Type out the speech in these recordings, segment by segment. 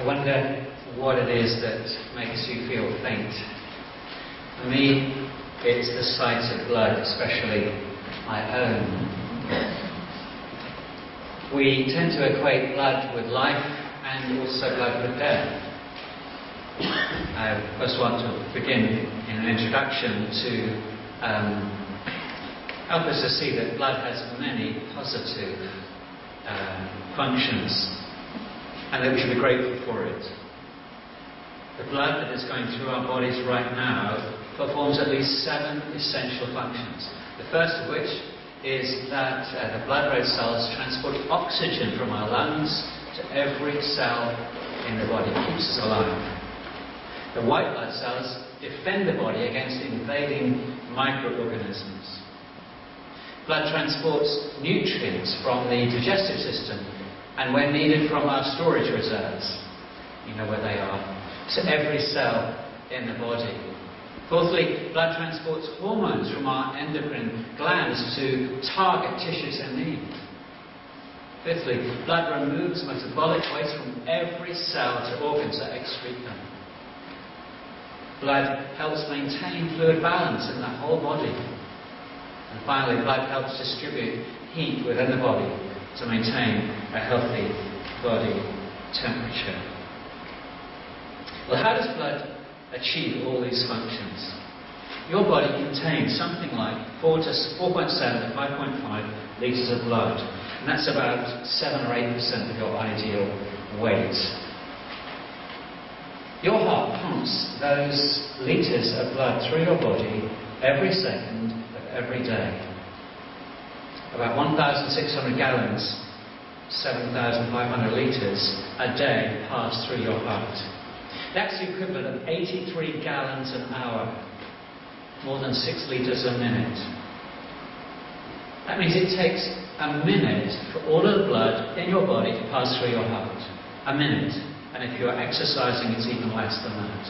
I wonder what it is that makes you feel faint. For me, it's the sight of blood, especially my own. We tend to equate blood with life and also blood with death. I first want to begin in an introduction to help us to see that blood has many positive functions and that we should be grateful for it. The blood that is going through our bodies right now performs at least 7 essential functions. The first of which is that the blood red cells transport oxygen from our lungs to every cell in the body. It keeps us alive. The white blood cells defend the body against invading microorganisms. Blood transports nutrients from the digestive system and, when needed, from our storage reserves, you know where they are, to every cell in the body. Fourthly, blood transports hormones from our endocrine glands to target tissues in need. Fifthly, blood removes metabolic waste from every cell to organs that excrete them. Blood helps maintain fluid balance in the whole body. And finally, blood helps distribute heat within the body to maintain a healthy body temperature. Well, how does blood achieve all these functions? Your body contains something like 4.7 to 5.5 litres of blood, and that's about 7 or 8% of your ideal weight. Your heart pumps those litres of blood through your body every second of every day. About 1,600 gallons, 7,500 litres a day pass through your heart. That's the equivalent of 83 gallons an hour, more than 6 litres a minute. That means it takes a minute for all of the blood in your body to pass through your heart. A minute. And if you're exercising, it's even less than that.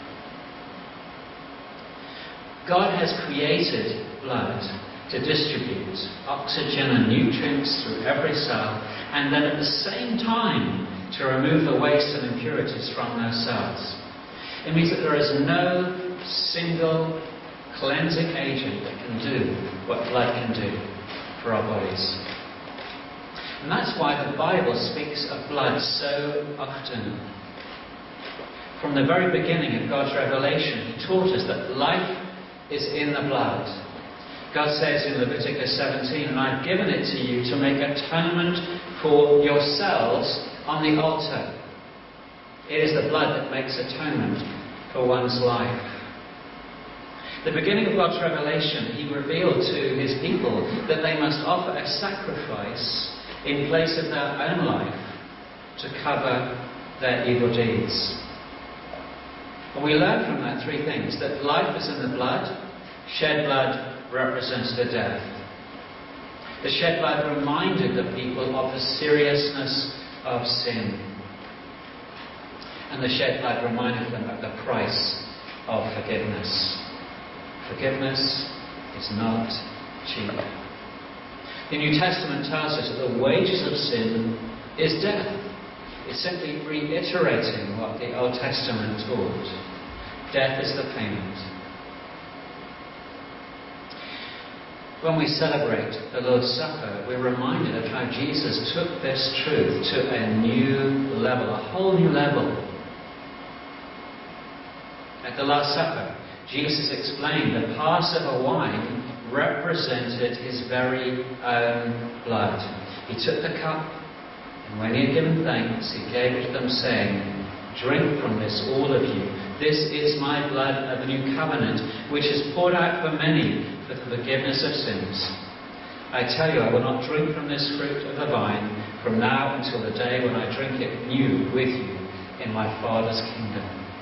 God has created blood to distribute oxygen and nutrients through every cell, and then at the same time to remove the waste and impurities from those cells. It means that there is no single cleansing agent that can do what blood can do for our bodies. And that's why the Bible speaks of blood so often. From the very beginning of God's revelation, He taught us that life is in the blood. God says in Leviticus 17, "And I've given it to you to make atonement for yourselves on the altar." It is the blood that makes atonement for one's life. The beginning of God's revelation, He revealed to His people that they must offer a sacrifice in place of their own life to cover their evil deeds. And we learn from that 3 things: that life is in the blood, shed blood represents the death. The shed blood reminded the people of the seriousness of sin. And the shed blood reminded them of the price of forgiveness. Forgiveness is not cheap. The New Testament tells us that the wages of sin is death. It's simply reiterating what the Old Testament taught. Death is the payment. When we celebrate the Lord's Supper, we're reminded of how Jesus took this truth to a new level, a whole new level. At the Last Supper, Jesus explained that Passover wine represented His very own blood. He took the cup, and when He had given thanks, He gave it to them, saying, "Drink from this, all of you. This is my blood of the new covenant, which is poured out for many for the forgiveness of sins. I tell you, I will not drink from this fruit of the vine from now until the day when I drink it new with you in my Father's kingdom."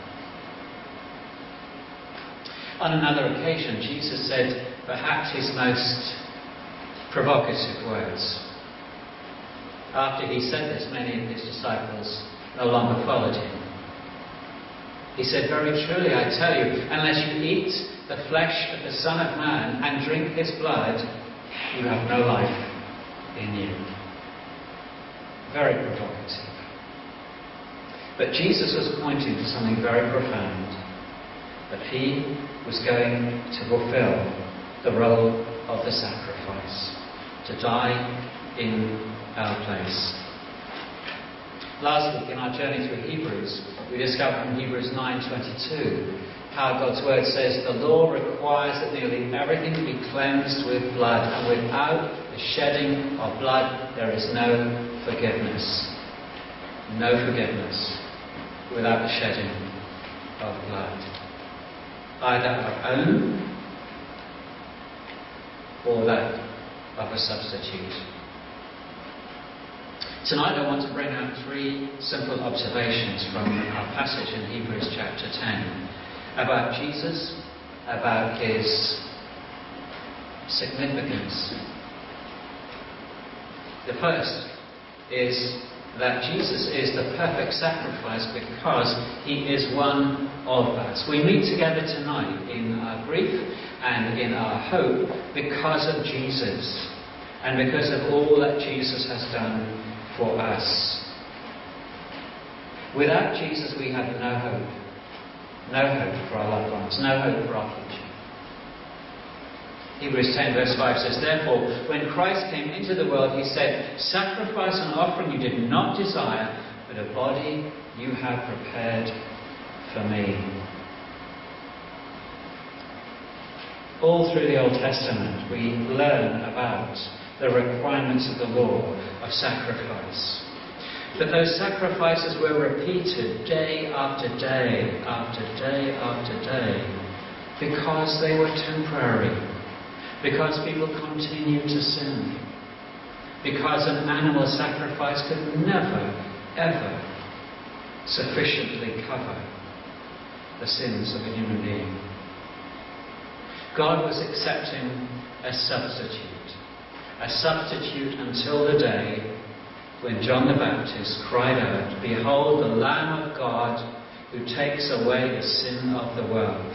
On another occasion, Jesus said perhaps His most provocative words. After He said this, many of His disciples no longer followed Him. He said, "Very truly, I tell you, unless you eat the flesh of the Son of Man and drink His blood, you have no life in you." Very provocative. But Jesus was pointing to something very profound, that he was going to fulfill the role of the sacrifice, to die in our place. Last week in our journey through Hebrews, we discovered from Hebrews 9:22 how God's word says the law requires that nearly everything be cleansed with blood, and without the shedding of blood there is no forgiveness. No forgiveness without the shedding of blood. Either our own or that of a substitute. Tonight I want to bring out three simple observations from our passage in Hebrews chapter 10 about Jesus, about his significance. The first is that Jesus is the perfect sacrifice because he is one of us. We meet together tonight in our grief and in our hope because of Jesus and because of all that Jesus has done for us. Without Jesus we have no hope. No hope for our loved ones. No hope for our future. Hebrews 10 verse 5 says, therefore, when Christ came into the world, he said, sacrifice and offering you did not desire, but a body you have prepared for me. All through the Old Testament, we learn about the requirements of the law of sacrifice. But those sacrifices were repeated day after day, after day after day, because they were temporary, because people continued to sin, because an animal sacrifice could never, ever sufficiently cover the sins of a human being. God was accepting a substitute until the day when John the Baptist cried out, behold the Lamb of God who takes away the sin of the world.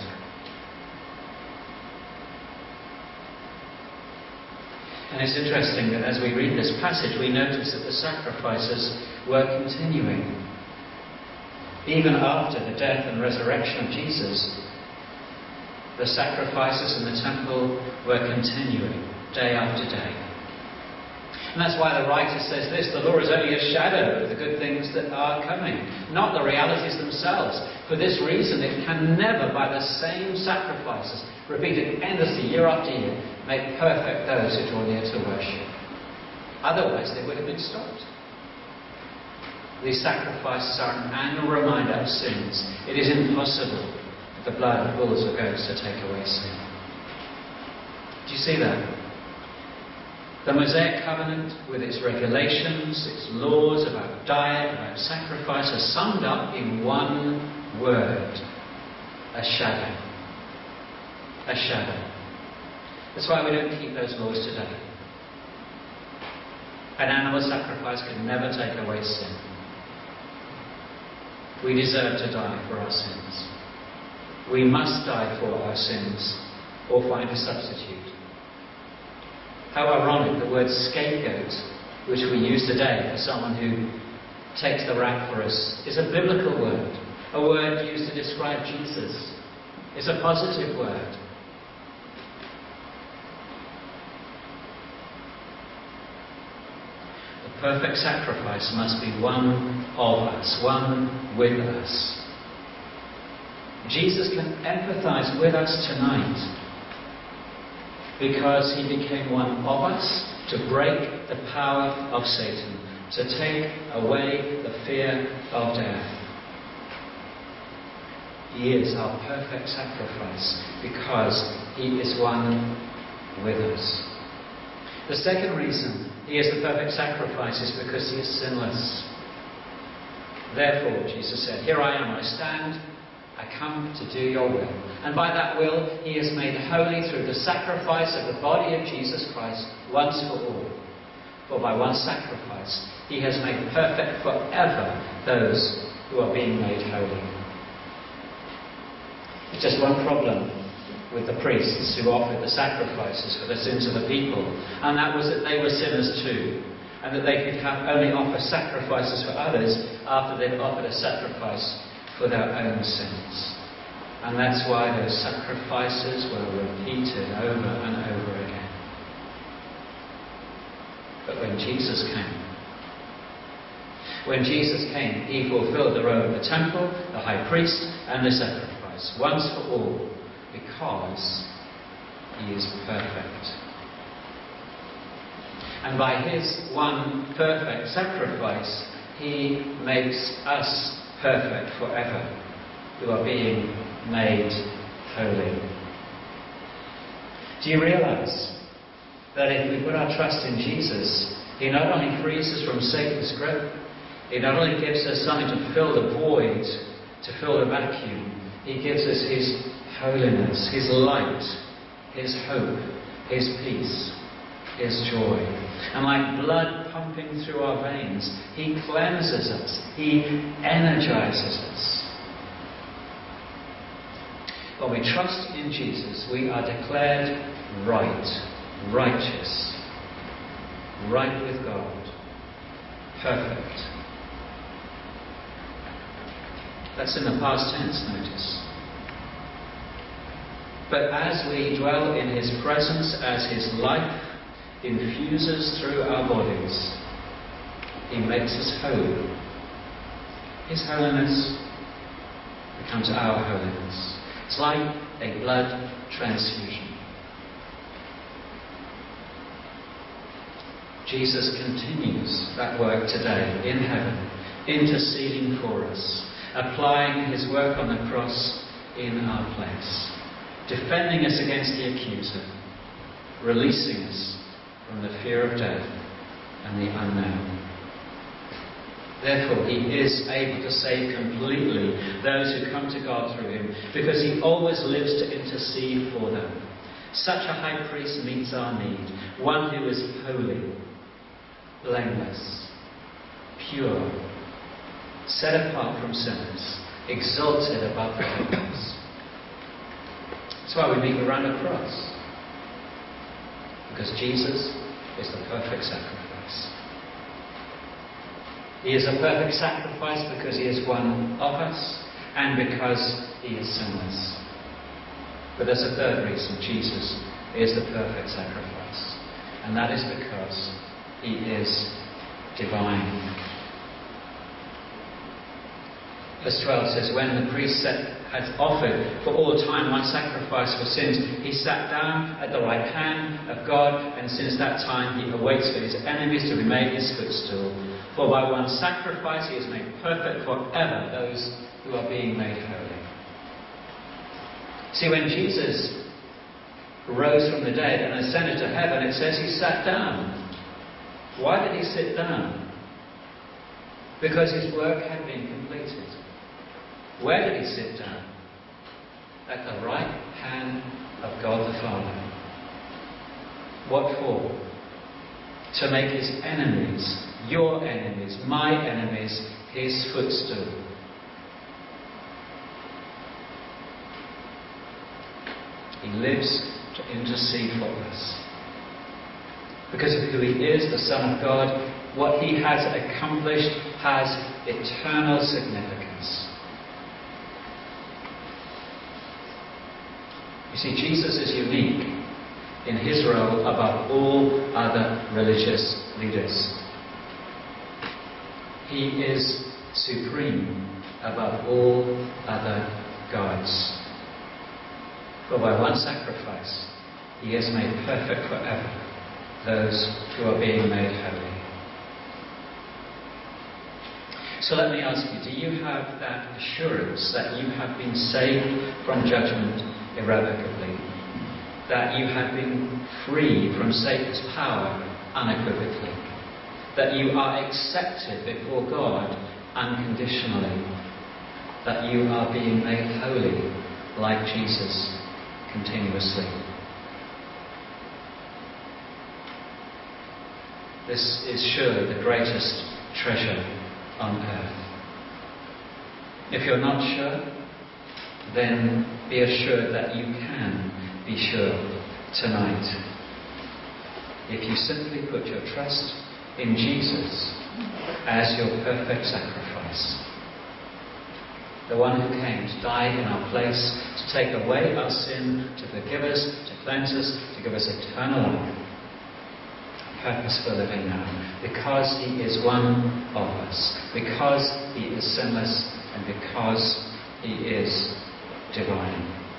And it's interesting that as we read this passage, we notice that the sacrifices were continuing. Even after the death and resurrection of Jesus, the sacrifices in the temple were continuing day after day. And that's why the writer says this, the law is only a shadow of the good things that are coming, not the realities themselves. For this reason, it can never, by the same sacrifices, repeated endlessly year after year, make perfect those who draw near to worship. Otherwise, they would have been stopped. These sacrifices are an annual reminder of sins. It is impossible for the blood of bulls or goats to take away sin. Do you see that? The Mosaic covenant, with its regulations, its laws about diet, about sacrifice, are summed up in one word: a shadow. A shadow. That's why we don't keep those laws today. An animal sacrifice can never take away sin. We deserve to die for our sins. We must die for our sins or find a substitute. How ironic, the word scapegoat, which we use today for someone who takes the rap for us, is a biblical word. A word used to describe Jesus. It's a positive word. The perfect sacrifice must be one of us, one with us. Jesus can empathize with us tonight, because he became one of us to break the power of Satan, to take away the fear of death. He is our perfect sacrifice because he is one with us. The second reason he is the perfect sacrifice is because he is sinless. Therefore, Jesus said, here I am, I stand, I come to do your will. And by that will, he is made holy through the sacrifice of the body of Jesus Christ once for all. For by one sacrifice, he has made perfect forever those who are being made holy. There's just one problem with the priests who offered the sacrifices for the sins of the people, and that was that they were sinners too. and that they could only offer sacrifices for others after they'd offered a sacrifice for their own sins. And that's why those sacrifices were repeated over and over again. But when Jesus came, he fulfilled the role of the temple, the high priest, and the sacrifice, once for all, because he is perfect. And by his one perfect sacrifice, he makes us perfect forever, who are being made holy. Do you realize that if we put our trust in Jesus, he not only frees us from Satan's grip, he not only gives us something to fill the void, to fill the vacuum, he gives us his holiness, his light, his hope, his peace, his joy. And like blood pumping through our veins, he cleanses us, he energizes us. When we trust in Jesus, we are declared right, righteous, right with God, perfect. That's in the past tense, notice. But as we dwell in his presence, as his life infuses through our bodies, he makes us holy. His holiness becomes our holiness. It's like a blood transfusion. Jesus continues that work today in heaven, interceding for us, applying his work on the cross in our place, defending us against the accuser, releasing us from the fear of death and the unknown. Therefore, he is able to save completely those who come to God through him, because he always lives to intercede for them. Such a high priest meets our need, one who is holy, blameless, pure, set apart from sinners, exalted above the heavens. That's why we meet around a cross, because Jesus is the perfect sacrifice. He is a perfect sacrifice because he is one of us and because he is sinless. But there's a third reason Jesus is the perfect sacrifice, and that is because he is divine. Verse 12 says, when the priest had offered for all time one sacrifice for sins, he sat down at the right hand of God, and since that time he awaits for his enemies to be made his footstool. For by one sacrifice he has made perfect forever those who are being made holy. See, when Jesus rose from the dead and ascended to heaven, it says he sat down. Why did he sit down? Because his work had been completed. Where did he sit down? At the right hand of God the Father. What for? To make his enemies, your enemies, my enemies, his footstool. He lives to intercede for us. Because of who he is, the Son of God, what he has accomplished has eternal significance. You see, Jesus is unique in his role above all other religious leaders. He is supreme above all other gods. For by one sacrifice, he has made perfect forever those who are being made holy. So let me ask you, do you have that assurance that you have been saved from judgment irrevocably? That you have been freed from Satan's power unequivocally? That you are accepted before God unconditionally? That you are being made holy like Jesus continuously? This is surely the greatest treasure on earth. If you're not sure, then be assured that you can be sure tonight. If you simply put your trust in Jesus as your perfect sacrifice. The one who came to die in our place, to take away our sin, to forgive us, to cleanse us, to give us eternal life. Purpose for living now, because he is one of us, because he is sinless, and because he is divine.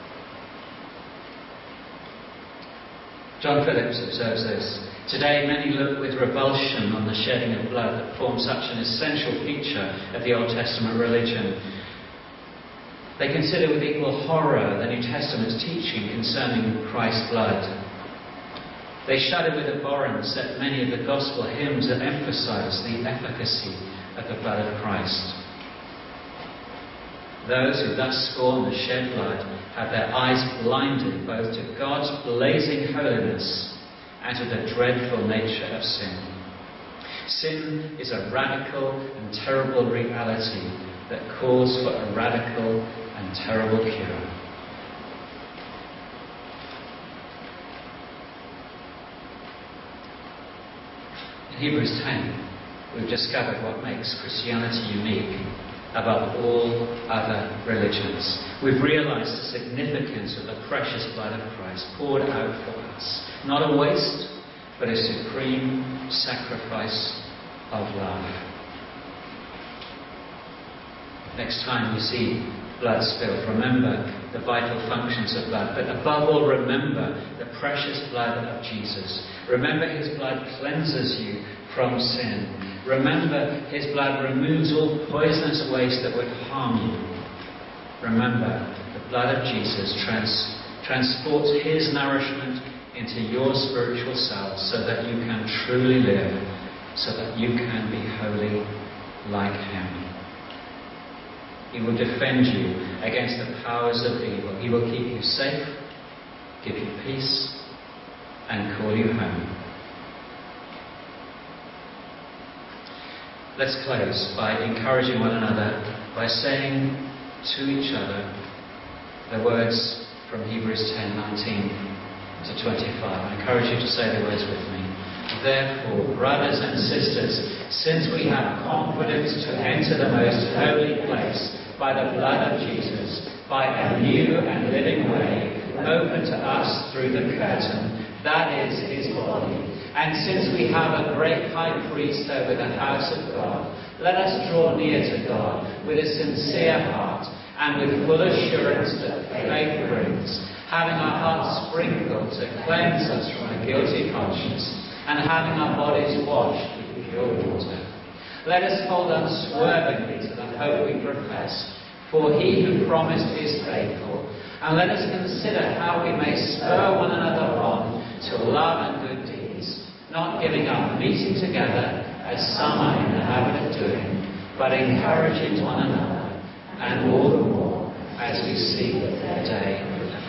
John Phillips observes this. Today many look with revulsion on the shedding of blood that forms such an essential feature of the Old Testament religion. They consider with equal horror the New Testament's teaching concerning Christ's blood. They shudder with abhorrence at many of the gospel hymns that emphasize the efficacy of the blood of Christ. Those who thus scorn the shed blood have their eyes blinded both to God's blazing holiness and to the dreadful nature of sin. Sin is a radical and terrible reality that calls for a radical and terrible cure. In Hebrews 10, we've discovered what makes Christianity unique above all other religions. We've realized the significance of the precious blood of Christ poured out for us. Not a waste, but a supreme sacrifice of love. Next time you see blood spilled, remember the vital functions of blood, but above all, remember the precious blood of Jesus. Remember his blood cleanses you from sin. Remember his blood removes all poisonous waste that would harm you. Remember the blood of Jesus transports his nourishment into your spiritual self so that you can truly live, so that you can be holy like him. He will defend you against the powers of evil. He will keep you safe, give you peace, and call you home. Let's close by encouraging one another, by saying to each other the words from Hebrews 10:19 to 25. I encourage you to say the words with me. Therefore, brothers and sisters, since we have confidence to enter the most holy place by the blood of Jesus, by a new and living way open to us through the curtain, that is his body. And since we have a great high priest over the house of God, let us draw near to God with a sincere heart and with full assurance that faith brings, having our hearts sprinkled to cleanse us from a guilty conscience, and having our bodies washed with pure water. Let us hold unswervingly to the hope we profess, for he who promised is faithful. And let us consider how we may spur one another on to love and good deeds, not giving up meeting together as some are in the habit of doing, but encouraging one another, and all the more as we see the day